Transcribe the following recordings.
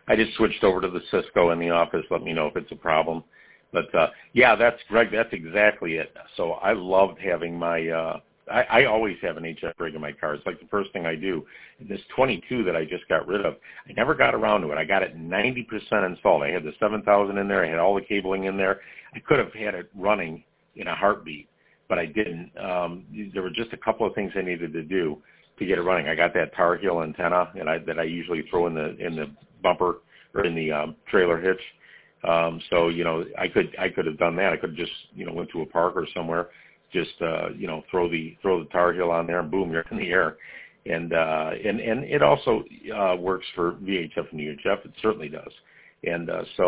I just switched over to the Cisco in the office. Let me know if it's a problem. But, yeah, that's Greg. That's exactly it. So I loved having my I always have an HF rig in my car. It's like the first thing I do. And this 22 that I just got rid of, I never got around to it. I got it 90% installed. I had the 7000 in there. I had all the cabling in there. I could have had it running in a heartbeat, but I didn't. There were just a couple of things I needed to do to get it running. I got that Tar Heel antenna that I usually throw in the bumper or in the trailer hitch. So, you know, I could have done that. I could have just, you know, went to a park or somewhere, just, you know, throw the Tar Heel on there and boom, you're in the air. And it also, works for VHF and UHF. It certainly does. And,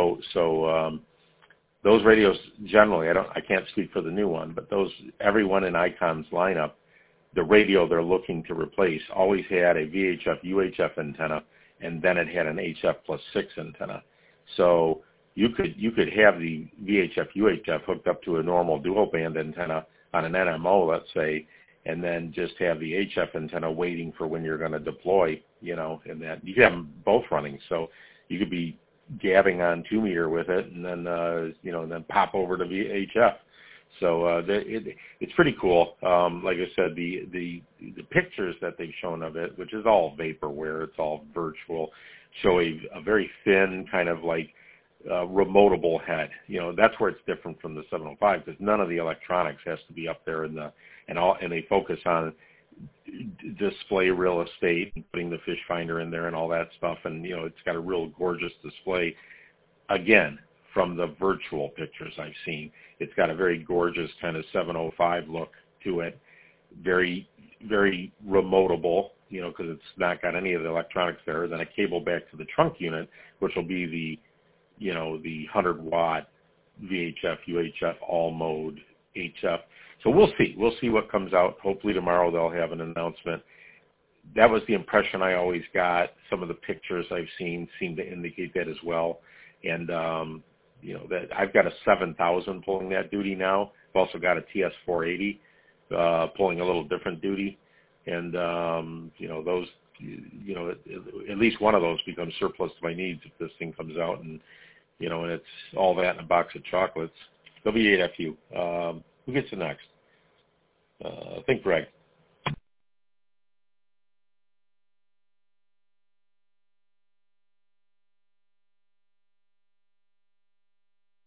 those radios generally, I can't speak for the new one, but everyone in Icon's lineup, the radio they're looking to replace always had a VHF UHF antenna, and then it had an HF plus 6 antenna. So you could have the VHF UHF hooked up to a normal dual band antenna on an NMO, let's say, and then just have the HF antenna waiting for when you're going to deploy, you know, and that you could have them both running. So you could be gabbing on 2-meter with it, and then you know, and then pop over to VHF. So it's pretty cool. Like I said, the pictures that they've shown of it, which is all vaporware, it's all virtual, show a very thin kind of like remotable head. You know, that's where it's different from the 705, because none of the electronics has to be up there and they focus on display real estate and putting the fish finder in there and all that stuff. And, you know, it's got a real gorgeous display. Again, from the virtual pictures I've seen, it's got a very gorgeous kind of 705 look to it. Very, very remotable, you know, because it's not got any of the electronics there. Then a cable back to the trunk unit, which will be the, you know, the 100-watt VHF, UHF, all mode HF. So we'll see. We'll see what comes out. Hopefully tomorrow they'll have an announcement. That was the impression I always got. Some of the pictures I've seen seem to indicate that as well. And, you know, that I've got a 7000 pulling that duty now. I've also got a TS480 pulling a little different duty. And, you know, those, you know, at least one of those becomes surplus to my needs if this thing comes out. And, you know, and it's all that in a box of chocolates. W8FU. Who gets the next? I think Greg.